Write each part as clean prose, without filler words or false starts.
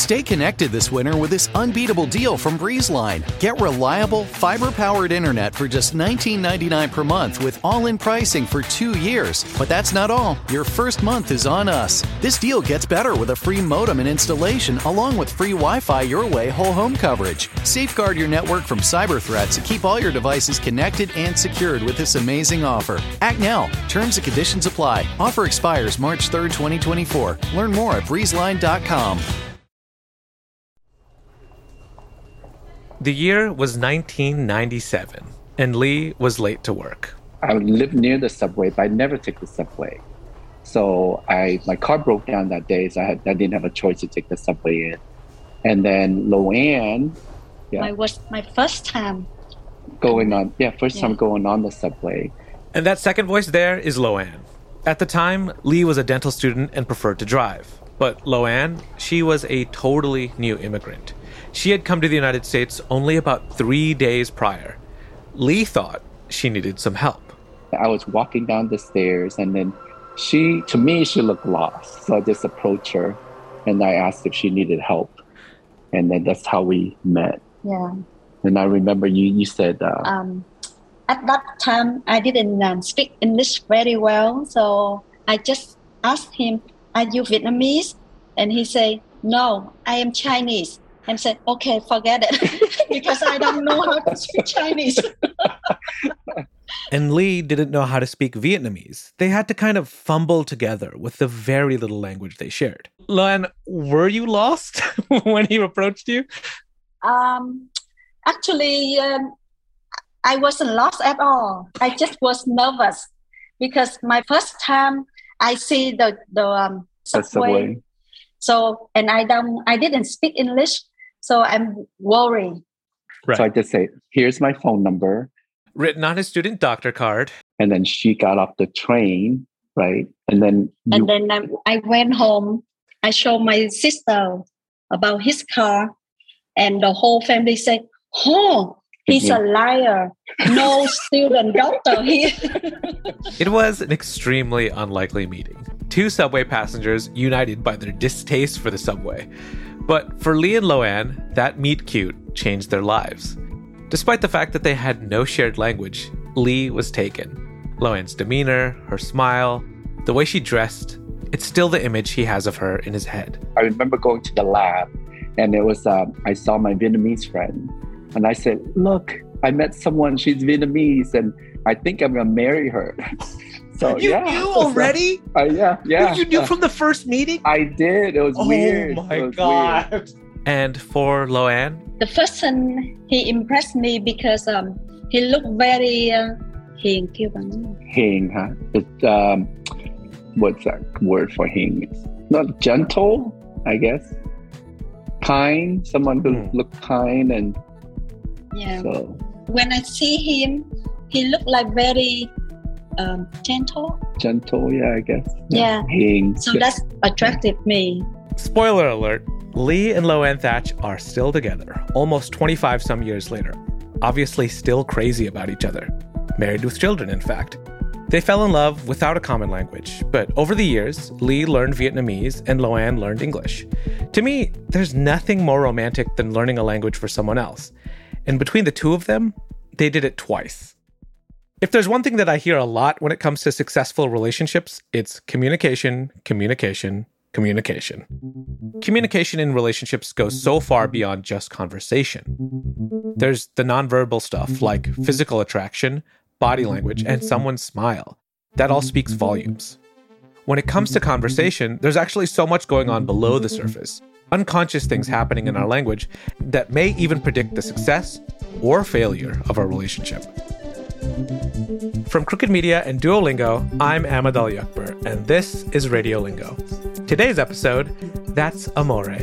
Stay connected this winter with this unbeatable deal from BreezeLine. Get reliable, fiber-powered internet for just $19.99 per month with all-in pricing for 2 years. But that's not all. Your first month is on us. This deal gets better with a free modem and installation, along with free Wi-Fi your way whole home coverage. Safeguard your network from cyber threats and keep all your devices connected and secured with this amazing offer. Act now. Terms and conditions apply. Offer expires March 3rd, 2024. Learn more at breezeline.com. The year was 1997, and Lee was late to work. I lived near the subway, but I never took the subway. So my car broke down that day, so I didn't have a choice to take the subway in. And then Loanne, it was my first time going on the subway. And that second voice there is Loanne. At the time, Lee was a dental student and preferred to drive. But Loanne, she was a totally new immigrant. She had come to the United States only about 3 days prior. Lee thought she needed some help. I was walking down the stairs, and then she looked lost. So I just approached her, and I asked if she needed help. And then that's how we met. Yeah. And I remember you said... at that time, I didn't speak English very well. So I just asked him, "Are you Vietnamese?" And he said, "No, I am Chinese." And said, "Okay, forget it," because I don't know how to speak Chinese. And Lee didn't know how to speak Vietnamese. They had to kind of fumble together with the very little language they shared. Loanne, were you lost when he approached you? Actually, I wasn't lost at all. I just was nervous because my first time I see the subway. So, and I didn't speak English. So I'm worried. Right. So I just say, "Here's my phone number." Written on his student doctor card. And then she got off the train, right? And then I went home. I showed my sister about his car. And the whole family said, "Oh, he's a liar. No student doctor here." It was an extremely unlikely meeting. Two subway passengers united by their distaste for the subway. But for Lee and Loanne, that meet cute changed their lives. Despite the fact that they had no shared language, Lee was taken. Loanne's demeanor, her smile, the way she dressed, it's still the image he has of her in his head. I remember going to the lab, and it was I saw my Vietnamese friend, and I said, "Look, I met someone, she's Vietnamese, and I think I'm gonna marry her." So you knew already? Yeah. You knew from the first meeting? I did. It was weird. Oh my God. Weird. And for Loanne? The first time he impressed me because he looked very hiền. Hiền, huh? It's what's that word for hiền? It's not gentle, I guess. Kind. Someone who looked kind and so. When I see him, he looked like very gentle. Gentle, yeah, I guess. Yeah. Hiền. So that's attracted me. Spoiler alert. Lee and Loanne Thatch are still together, almost 25 some years later. Obviously still crazy about each other. Married with children, in fact. They fell in love without a common language, but over the years, Lee learned Vietnamese and Loanne learned English. To me, there's nothing more romantic than learning a language for someone else. And between the two of them, they did it twice. If there's one thing that I hear a lot when it comes to successful relationships, it's communication, communication, communication. Communication in relationships goes so far beyond just conversation. There's the nonverbal stuff like physical attraction, body language, and someone's smile. That all speaks volumes. When it comes to conversation, there's actually so much going on below the surface. Unconscious things happening in our language that may even predict the success or failure of our relationship. From Crooked Media and Duolingo, I'm Ahmed Al-Yakber, and this is Radio Lingo. Today's episode, That's Amore.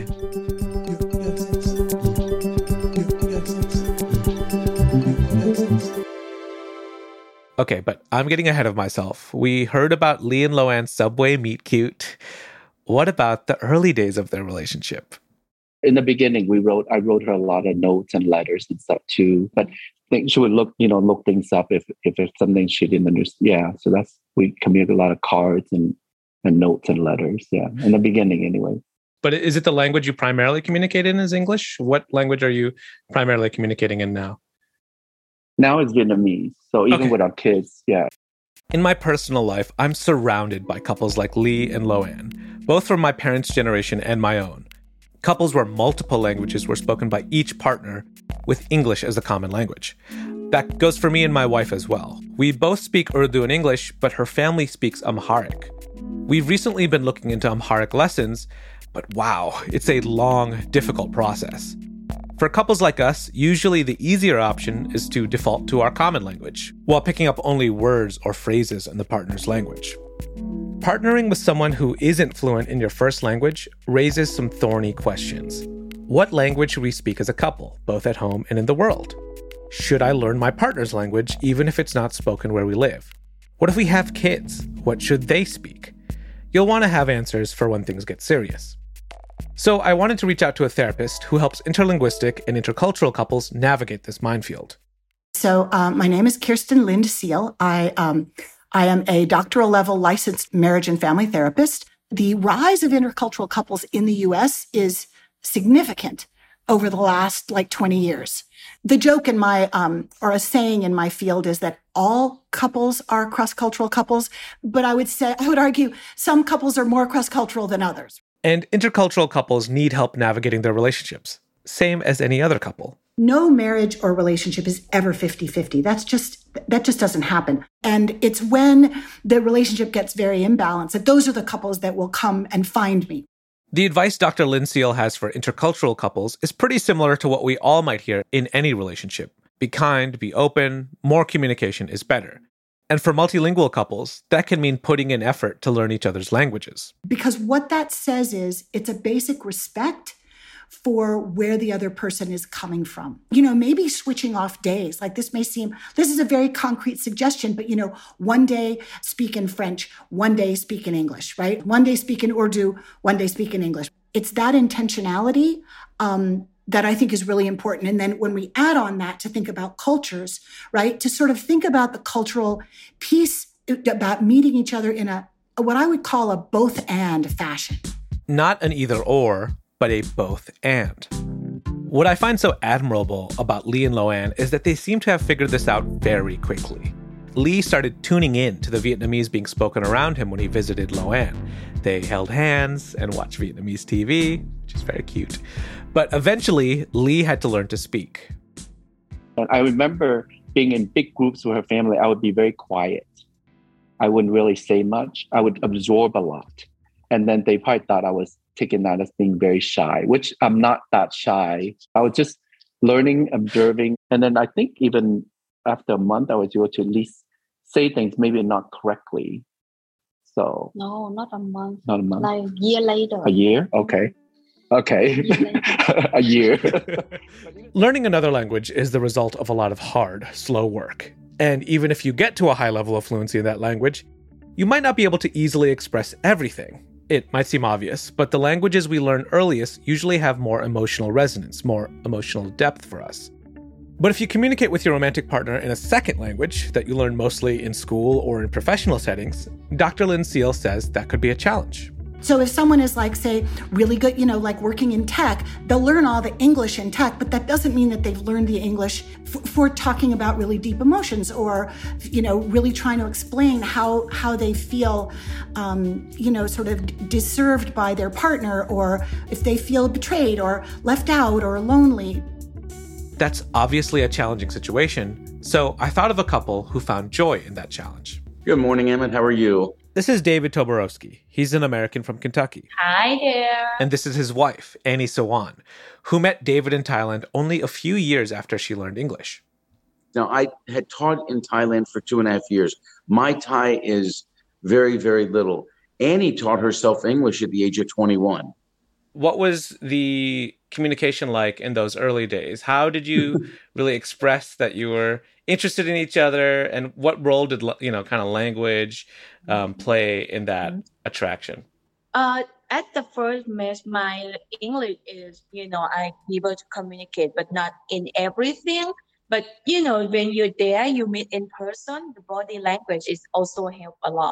Okay, but I'm getting ahead of myself. We heard about Lee and Loanne's subway meet cute. What about the early days of their relationship? In the beginning, I wrote her a lot of notes and letters and stuff too. But I think she would look things up if it's something she didn't understand. Yeah, so we communicated a lot of cards and notes and letters. Yeah, in the beginning anyway. But is it the language you primarily communicate in is English? What language are you primarily communicating in now? Now it's Vietnamese. So even Okay. with our kids, yeah. In my personal life, I'm surrounded by couples like Lee and Loanne, both from my parents' generation and my own. Couples where multiple languages were spoken by each partner, with English as the common language. That goes for me and my wife as well. We both speak Urdu and English, but her family speaks Amharic. We've recently been looking into Amharic lessons, but wow, it's a long, difficult process. For couples like us, usually the easier option is to default to our common language, while picking up only words or phrases in the partner's language. Partnering with someone who isn't fluent in your first language raises some thorny questions. What language should we speak as a couple, both at home and in the world? Should I learn my partner's language even if it's not spoken where we live? What if we have kids? What should they speak? You'll want to have answers for when things get serious. So I wanted to reach out to a therapist who helps interlinguistic and intercultural couples navigate this minefield. So my name is Kirsten Lind Seal. I am a doctoral level licensed marriage and family therapist. The rise of intercultural couples in the U.S. is significant over the last 20 years. The joke in my, or a saying in my field is that all couples are cross-cultural couples, but I would argue some couples are more cross-cultural than others. And intercultural couples need help navigating their relationships, same as any other couple. No marriage or relationship is ever 50-50. That just doesn't happen. And it's when the relationship gets very imbalanced that those are the couples that will come and find me. The advice Dr. Lind Seal has for intercultural couples is pretty similar to what we all might hear in any relationship. Be kind, be open, more communication is better. And for multilingual couples, that can mean putting in effort to learn each other's languages. Because what that says is it's a basic respect for where the other person is coming from. Maybe switching off days. This is a very concrete suggestion, but one day speak in French, one day speak in English, right? One day speak in Urdu, one day speak in English. It's that intentionality that I think is really important. And then when we add on that to think about cultures, right? To sort of think about the cultural piece about meeting each other in what I would call a both and fashion. Not an either or, but a both and. What I find so admirable about Lee and Loanne is that they seem to have figured this out very quickly. Lee started tuning in to the Vietnamese being spoken around him when he visited Loanne. They held hands and watched Vietnamese TV, which is very cute. But eventually, Lee had to learn to speak. And I remember being in big groups with her family, I would be very quiet. I wouldn't really say much. I would absorb a lot. And then they probably thought I was taken out as being very shy, which I'm not that shy. I was just learning, observing. And then I think even after a month, I was able to at least say things, maybe not correctly. So No, not a month. not a month. Like a year later. A year? Okay. A year. Learning another language is the result of a lot of hard, slow work. And even if you get to a high level of fluency in that language, you might not be able to easily express everything. It might seem obvious, but the languages we learn earliest usually have more emotional resonance, more emotional depth for us. But if you communicate with your romantic partner in a second language that you learn mostly in school or in professional settings, Dr. Lind Seal says that could be a challenge. So if someone is say really good, working in tech, they'll learn all the English in tech, but that doesn't mean that they've learned the English for talking about really deep emotions or, really trying to explain how they feel, sort of deserved by their partner, or if they feel betrayed or left out or lonely. That's obviously a challenging situation, so I thought of a couple who found joy in that challenge. Good morning, Emmett. How are you? This is David Toborowski. He's an American from Kentucky. Hi there. And this is his wife, Annie Sawan, who met David in Thailand only a few years after she learned English. Now, I had taught in Thailand for 2.5 years. My Thai is very, very little. Annie taught herself English at the age of 21. What was the communication like in those early days? How did you really express that you were interested in each other, and what role did kind of language play in that attraction? At the first match, my English is, I'm able to communicate, but not in everything. But, when you're there, you meet in person, the body language is also help a lot.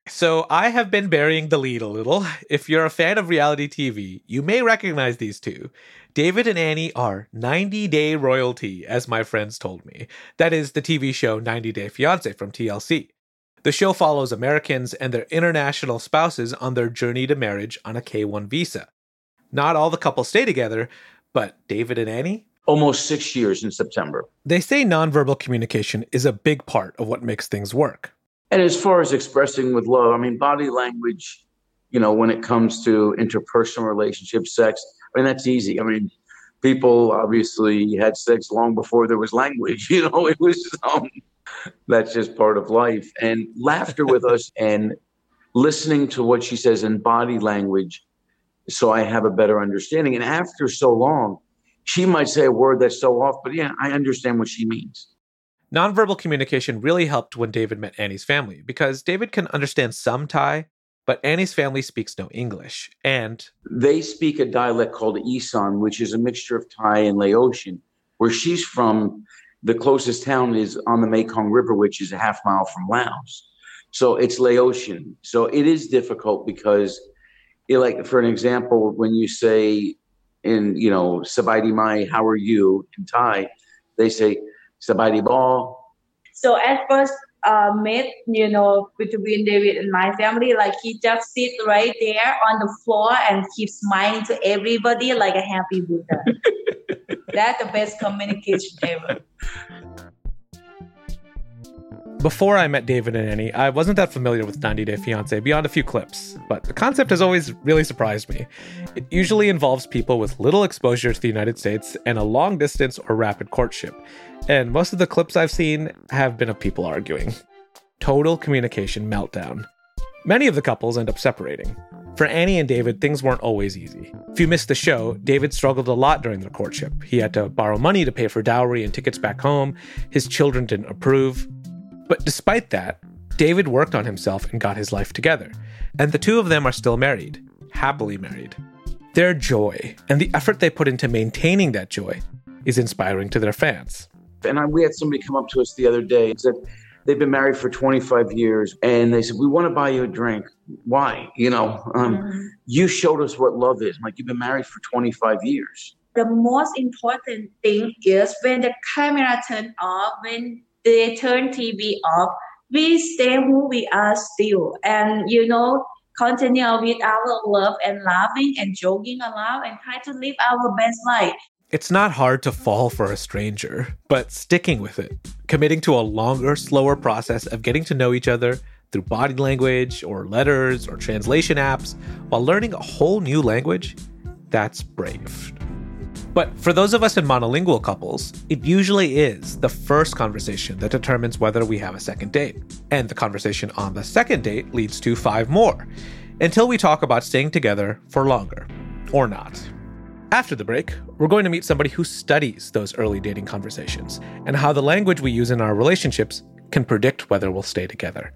So I have been burying the lead a little. If you're a fan of reality TV, you may recognize these two. David and Annie are 90-day royalty, as my friends told me. That is the TV show 90 Day Fiancé from TLC. The show follows Americans and their international spouses on their journey to marriage on a K-1 visa. Not all the couples stay together, but David and Annie? Almost 6 years in September. They say nonverbal communication is a big part of what makes things work. And as far as expressing with love, I mean, body language, when it comes to interpersonal relationships, sex, I mean, that's easy. I mean, people obviously had sex long before there was language, it was, that's just part of life. And laughter with us and listening to what she says in body language so I have a better understanding. And after so long, she might say a word that's so off, but yeah, I understand what she means. Nonverbal communication really helped when David met Annie's family, because David can understand some Thai, but Annie's family speaks no English, and they speak a dialect called Isan, which is a mixture of Thai and Laotian. Where she's from, the closest town is on the Mekong River, which is a half mile from Laos. So it's Laotian. So it is difficult because, like for an example, when you say in, Sabai Mai, how are you in Thai, they say Sabai Ball. So at first, met, between David and my family, like he just sit right there on the floor and keep smiling to everybody like a happy Buddha. That's the best communication ever. Before I met David and Annie, I wasn't that familiar with 90 Day Fiancé beyond a few clips, but the concept has always really surprised me. It usually involves people with little exposure to the United States and a long distance or rapid courtship. And most of the clips I've seen have been of people arguing. Total communication meltdown. Many of the couples end up separating. For Annie and David, things weren't always easy. If you missed the show, David struggled a lot during their courtship. He had to borrow money to pay for dowry and tickets back home. His children didn't approve. But despite that, David worked on himself and got his life together. And the two of them are still married, happily married. Their joy and the effort they put into maintaining that joy is inspiring to their fans. And we had somebody come up to us the other day and said, they've been married for 25 years. And they said, we want to buy you a drink. Why? You showed us what love is. Like, you've been married for 25 years. The most important thing is when the camera turns off, when they turn TV off, we stay who we are still. And, continue with our love and laughing and joking around and try to live our best life. It's not hard to fall for a stranger, but sticking with it, committing to a longer, slower process of getting to know each other through body language or letters or translation apps while learning a whole new language, that's brave. But for those of us in monolingual couples, it usually is the first conversation that determines whether we have a second date. And the conversation on the second date leads to 5 more, until we talk about staying together for longer, or not. After the break, we're going to meet somebody who studies those early dating conversations and how the language we use in our relationships can predict whether we'll stay together.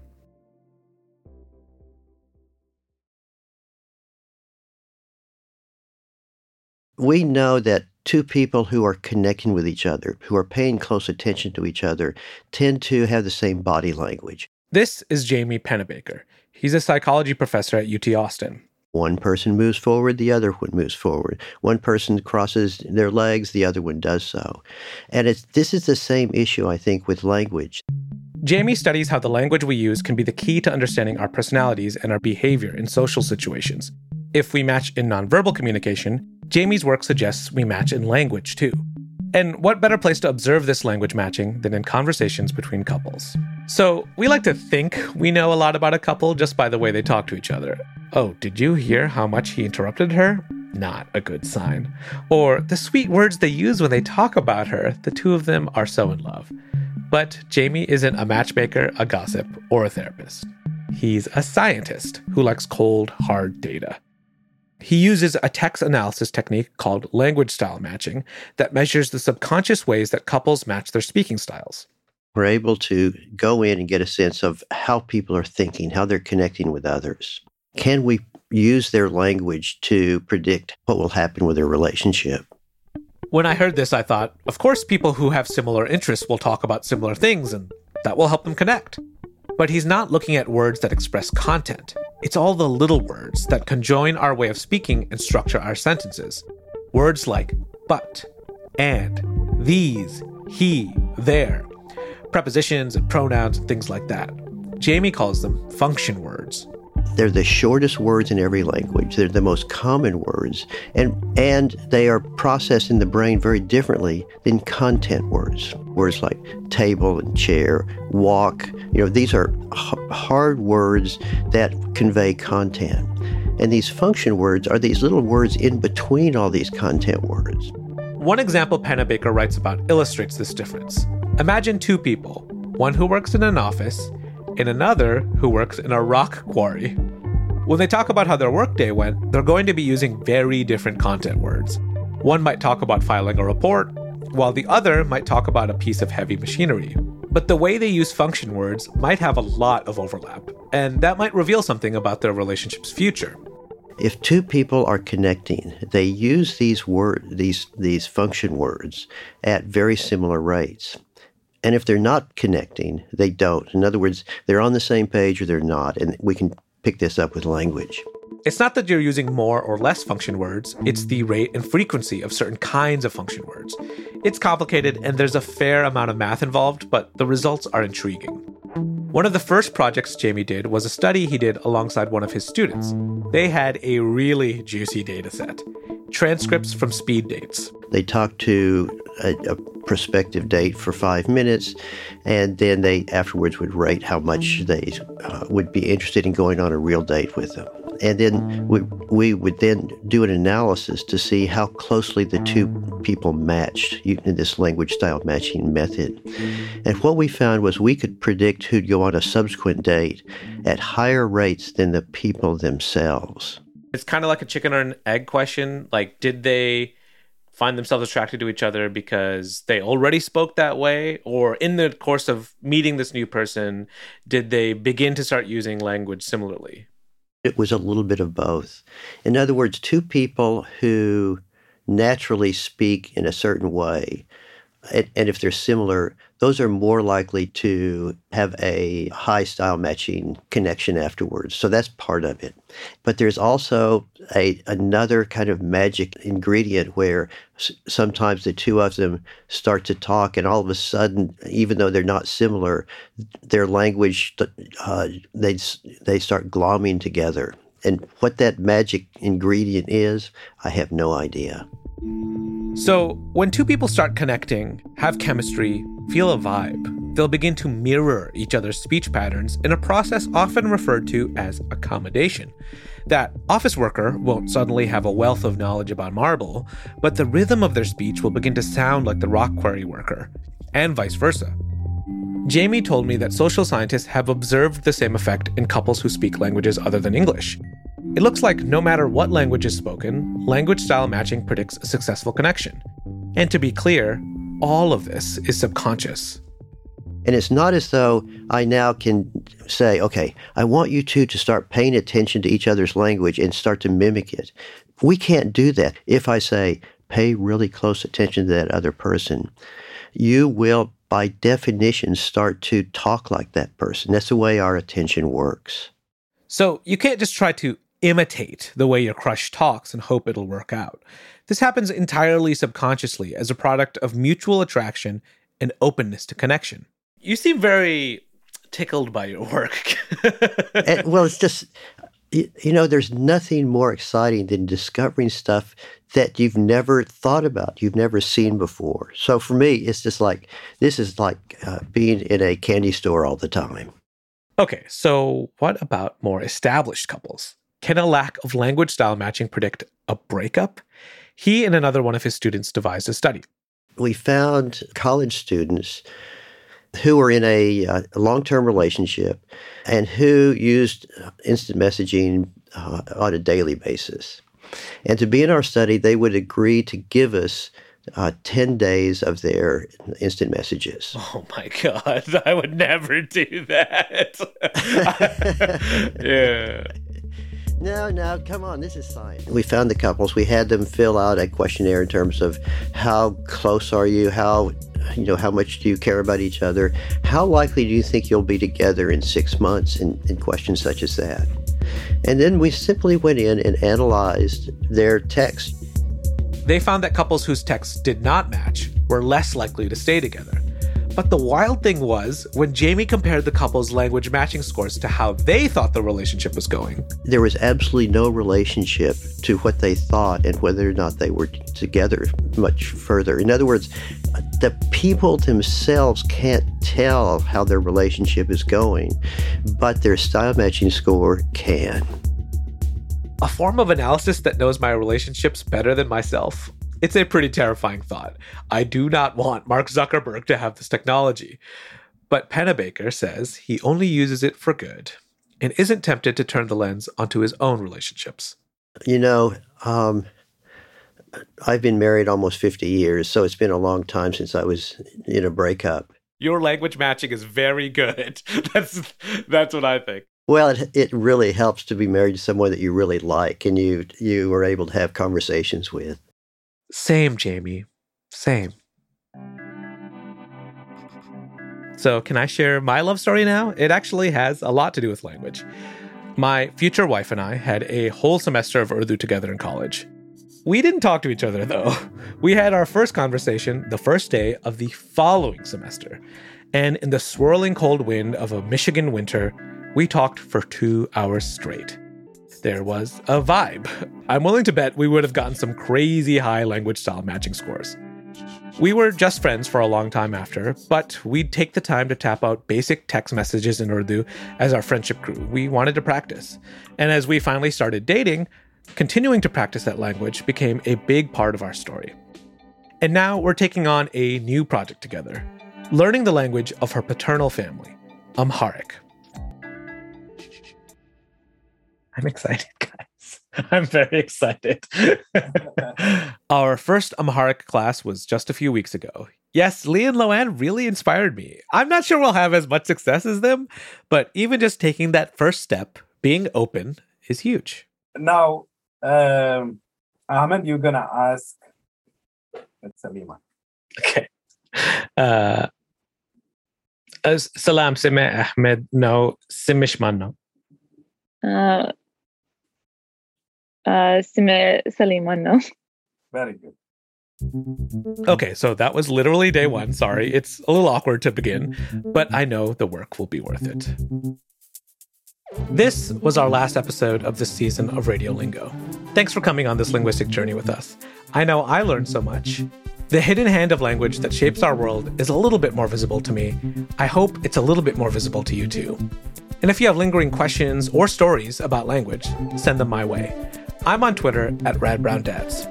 We know that two people who are connecting with each other, who are paying close attention to each other, tend to have the same body language. This is Jamie Pennebaker. He's a psychology professor at UT Austin. One person moves forward, the other one moves forward. One person crosses their legs, the other one does so. And this is the same issue, I think, with language. Jamie studies how the language we use can be the key to understanding our personalities and our behavior in social situations. If we match in nonverbal communication, Jamie's work suggests we match in language too. And what better place to observe this language matching than in conversations between couples? So we like to think we know a lot about a couple just by the way they talk to each other. Oh, did you hear how much he interrupted her? Not a good sign. Or the sweet words they use when they talk about her, the two of them are so in love. But Jamie isn't a matchmaker, a gossip, or a therapist. He's a scientist who likes cold, hard data. He uses a text analysis technique called language style matching that measures the subconscious ways that couples match their speaking styles. We're able to go in and get a sense of how people are thinking, how they're connecting with others. Can we use their language to predict what will happen with their relationship? When I heard this, I thought, of course, people who have similar interests will talk about similar things, and that will help them connect. But he's not looking at words that express content. It's all the little words that conjoin our way of speaking and structure our sentences. Words like but, and, these, he, there. Prepositions and pronouns and things like that. Jamie calls them function words. They're the shortest words in every language. They're the most common words, and they are processed in the brain very differently than content words. Words like table and chair, walk, these are hard words that convey content. And these function words are these little words in between all these content words. One example Pennebaker writes about illustrates this difference. Imagine two people, one who works in an office and another who works in a rock quarry. When they talk about how their workday went, they're going to be using very different content words. One might talk about filing a report, while the other might talk about a piece of heavy machinery. But the way they use function words might have a lot of overlap, and that might reveal something about their relationship's future. If two people are connecting, they use these function words at very similar rates. And if they're not connecting, they don't. In other words, they're on the same page or they're not, and we can pick this up with language. It's not that you're using more or less function words, it's the rate and frequency of certain kinds of function words. It's complicated and there's a fair amount of math involved, but the results are intriguing. One of the first projects Jamie did was a study he did alongside one of his students. They had a really juicy data set. Transcripts from speed dates. They talked to a prospective date for 5 minutes, and then they afterwards would rate how much they would be interested in going on a real date with them. And then we would then do an analysis to see how closely the two people matched in this language style matching method. And what we found was we could predict who'd go on a subsequent date at higher rates than the people themselves. It's kind of like a chicken or an egg question. Like, did they find themselves attracted to each other because they already spoke that way? Or in the course of meeting this new person, did they begin to start using language similarly? It was a little bit of both. In other words, two people who naturally speak in a certain way, and if they're similar, those are more likely to have a high style matching connection afterwards. So that's part of it. But there's also another kind of magic ingredient where sometimes the two of them start to talk, and all of a sudden, even though they're not similar, their language, they start glomming together. And what that magic ingredient is, I have no idea. So when two people start connecting, have chemistry, feel a vibe, they'll begin to mirror each other's speech patterns in a process often referred to as accommodation. That office worker won't suddenly have a wealth of knowledge about marble, but the rhythm of their speech will begin to sound like the rock quarry worker, and vice versa. Jamie told me that social scientists have observed the same effect in couples who speak languages other than English. It looks like no matter what language is spoken, language style matching predicts a successful connection. And to be clear, all of this is subconscious. And it's not as though I now can say, okay, I want you two to start paying attention to each other's language and start to mimic it. We can't do that. If I say, pay really close attention to that other person, you will, by definition, start to talk like that person. That's the way our attention works. So you can't just try to imitate the way your crush talks and hope it'll work out. This happens entirely subconsciously as a product of mutual attraction and openness to connection. You seem very tickled by your work. Well, it's just, there's nothing more exciting than discovering stuff that you've never thought about, you've never seen before. So for me, it's just like, this is like being in a candy store all the time. Okay, so what about more established couples? Can a lack of language style matching predict a breakup? He and another one of his students devised a study. We found college students who were in a long-term relationship and who used instant messaging on a daily basis. And to be in our study, they would agree to give us 10 days of their instant messages. Oh my God, I would never do that. Yeah. No, come on, this is science. We found the couples, we had them fill out a questionnaire in terms of how close are you, how how much do you care about each other? How likely do you think you'll be together in 6 months? And questions such as that. And then we simply went in and analyzed their text. They found that couples whose texts did not match were less likely to stay together. But the wild thing was when Jamie compared the couple's language matching scores to how they thought the relationship was going. There was absolutely no relationship to what they thought and whether or not they were together much further. In other words, the people themselves can't tell how their relationship is going, but their style matching score can. A form of analysis that knows my relationships better than myself. It's a pretty terrifying thought. I do not want Mark Zuckerberg to have this technology. But Pennebaker says he only uses it for good and isn't tempted to turn the lens onto his own relationships. I've been married almost 50 years, so it's been a long time since I was in a breakup. Your language matching is very good. That's what I think. Well, it really helps to be married to someone that you really like and you are able to have conversations with. Same, Jamie. Same. So can I share my love story now? It actually has a lot to do with language. My future wife and I had a whole semester of Urdu together in college. We didn't talk to each other, though. We had our first conversation the first day of the following semester. And in the swirling cold wind of a Michigan winter, we talked for 2 hours straight. There was a vibe. I'm willing to bet we would have gotten some crazy high language style matching scores. We were just friends for a long time after, but we'd take the time to tap out basic text messages in Urdu as our friendship grew. We wanted to practice. And as we finally started dating, continuing to practice that language became a big part of our story. And now we're taking on a new project together, learning the language of her paternal family, Amharic. I'm excited, guys. I'm very excited. Our first Amharic class was just a few weeks ago. Yes, Lee and Loanne really inspired me. I'm not sure we'll have as much success as them, but even just taking that first step, being open, is huge. Now, Ahmed, you're going to ask Salima. Okay. Salam, Sime Ahmed, no, Simishman, no. Sime Salima, no. Very good. Okay, so that was literally day one. Sorry, it's a little awkward to begin, but I know the work will be worth it. This was our last episode of this season of Radio Lingo. Thanks for coming on this linguistic journey with us. I know I learned so much. The hidden hand of language that shapes our world is a little bit more visible to me. I hope it's a little bit more visible to you too. And if you have lingering questions or stories about language, send them my way. I'm on Twitter at RadBrownDads.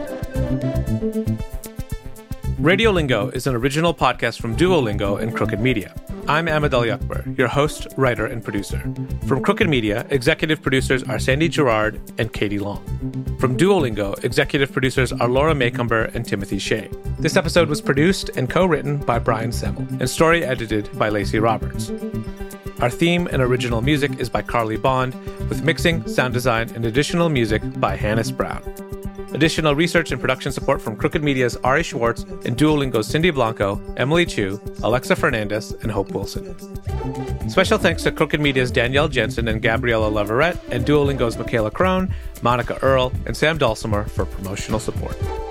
Radio Lingo is an original podcast from Duolingo and Crooked Media. I'm Ahmed Al-Yakbar, your host, writer, and producer. From Crooked Media, executive producers are Sandy Girard and Katie Long. From Duolingo, executive producers are Laura Maycomber and Timothy Shea. This episode was produced and co-written by Brian Semmel and story edited by Lacey Roberts. Our theme and original music is by Carly Bond, with mixing, sound design, and additional music by Hannes Brown. Additional research and production support from Crooked Media's Ari Schwartz and Duolingo's Cindy Blanco, Emily Chu, Alexa Fernandez, and Hope Wilson. Special thanks to Crooked Media's Danielle Jensen and Gabriella Leverett, and Duolingo's Michaela Crone, Monica Earle, and Sam Dulcimer for promotional support.